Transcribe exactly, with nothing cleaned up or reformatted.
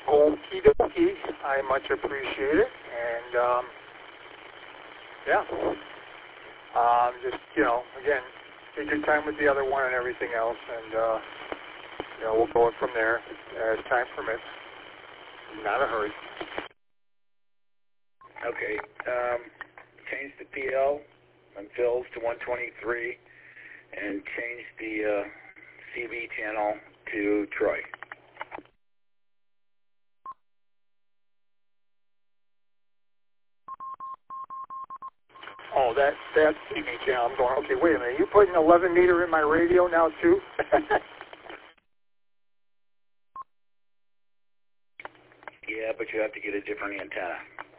Okie dokie. I much appreciate it. And, um, yeah. Um, just, you know, again, take your time with the other one and everything else. And, uh, you know, we'll go from there as time permits. Not a hurry. Okay. Um, change the P L on Phil's to one twenty-three and change the uh, C B channel to Troy. Oh, that, that C B channel. I'm going, okay, wait a minute. You putting an eleven meter in my radio now, too? Yeah, but you have to get a different antenna.